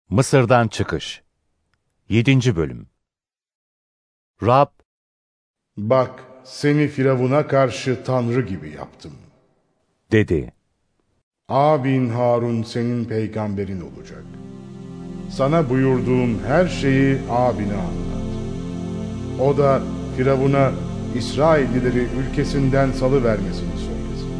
Mısır'dan Çıkış 7. Bölüm. Rab, "Bak, seni Firavun'a karşı Tanrı gibi yaptım. dedi. Abin Harun senin peygamberin olacak. Sana buyurduğum her şeyi abine anlat. O da Firavun'a İsraillileri ülkesinden salıvermesini söylesin.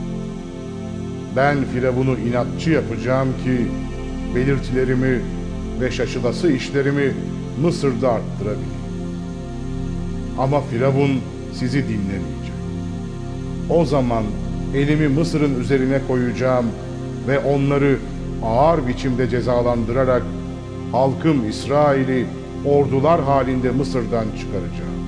Ben Firavun'u inatçı yapacağım ki belirtilerimi ve şaşılası işlerimi Mısır'da arttırabileyim. Ama Firavun sizi dinlemeyecek. O zaman elimi Mısır'ın üzerine koyacağım ve onları ağır biçimde cezalandırarak halkım İsrail'i ordular halinde Mısır'dan çıkaracağım.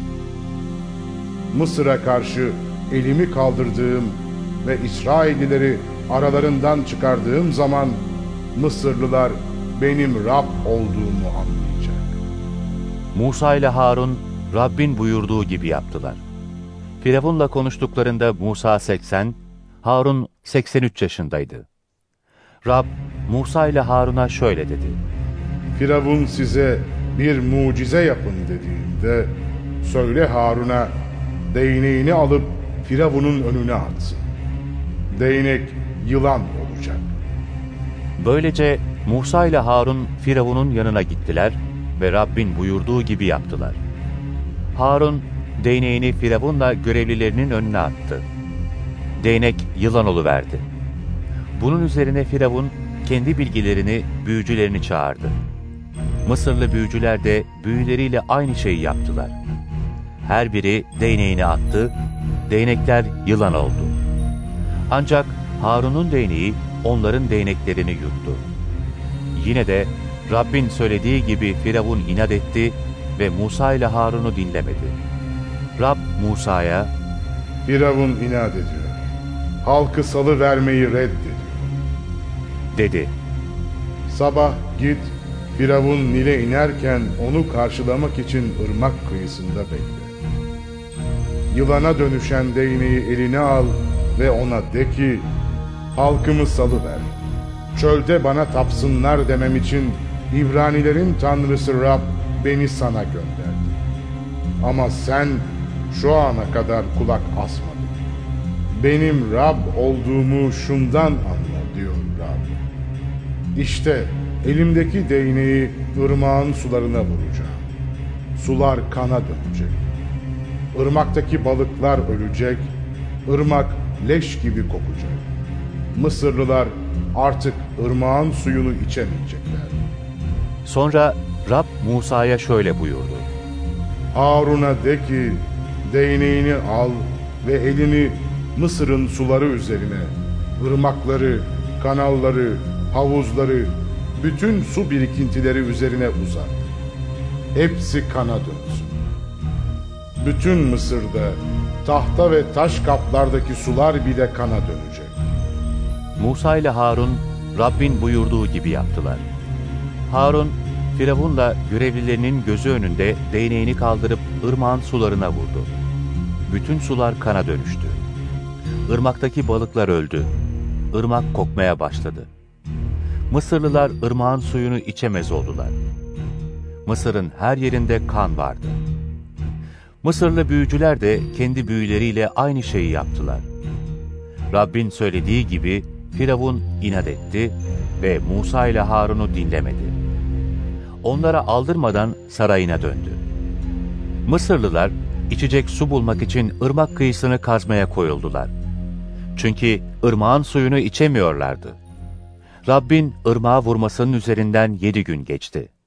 Mısır'a karşı elimi kaldırdığım ve İsraillileri aralarından çıkardığım zaman Mısırlılar benim Rab olduğumu anlayacak." Musa ile Harun, Rabbin buyurduğu gibi yaptılar. Firavun'la konuştuklarında Musa 80, Harun 83 yaşındaydı. Rab, Musa ile Harun'a şöyle dedi. "Firavun size bir mucize yapın dediğinde söyle Harun'a değneğini alıp Firavun'un önüne atsın. Değnek yılan olacak." Böylece Musa ile Harun Firavun'un yanına gittiler ve Rabbin buyurduğu gibi yaptılar. Harun değneğini Firavun'la görevlilerinin önüne attı. Değnek yılan oluverdi. Bunun üzerine Firavun kendi bilgilerini, büyücülerini çağırdı. Mısırlı büyücüler de büyüleriyle aynı şeyi yaptılar. Her biri değneğini attı, değnekler yılan oldu. Ancak Harun'un değneği onların değneklerini yuttu. Yine de Rabbin söylediği gibi Firavun inat etti ve Musa ile Harun'u dinlemedi. Rab Musa'ya, "Firavun inat ediyor. Halkı salıvermeyi reddediyor. dedi. Sabah git, Firavun Nil'e inerken onu karşılamak için ırmak kıyısında bekle. Yılana dönüşen değneği eline al ve ona de ki, halkımı salıver. Çölde bana tapsınlar demem için İbranilerin tanrısı Rab beni sana gönderdi. Ama sen şu ana kadar kulak asmadın. Benim Rab olduğumu şundan anla diyor Rab. İşte elimdeki değneği ırmağın sularına vuracağım. Sular kana dönecek. Irmaktaki balıklar ölecek. Irmak leş gibi kokacak. Mısırlılar artık ırmağın suyunu içemeyecekler." Sonra Rab Musa'ya şöyle buyurdu. "Harun'a de ki, değneğini al ve elini Mısır'ın suları üzerine, ırmakları, kanalları, havuzları, bütün su birikintileri üzerine uzat. Hepsi kana dönsün. Bütün Mısır'da tahta ve taş kaplardaki sular bile kana dönecek." Musa ile Harun, Rabbin buyurduğu gibi yaptılar. Harun, Firavun'la görevlilerinin gözü önünde değneğini kaldırıp ırmağın sularına vurdu. Bütün sular kana dönüştü. Irmaktaki balıklar öldü. Irmak kokmaya başladı. Mısırlılar ırmağın suyunu içemez oldular. Mısır'ın her yerinde kan vardı. Mısırlı büyücüler de kendi büyüleriyle aynı şeyi yaptılar. Rabbin söylediği gibi Firavun inat etti ve Musa ile Harun'u dinlemedi. Onlara aldırmadan sarayına döndü. Mısırlılar içecek su bulmak için ırmak kıyısını kazmaya koyuldular. Çünkü ırmağın suyunu içemiyorlardı. Rabbin ırmağa vurmasının üzerinden 7 gün geçti.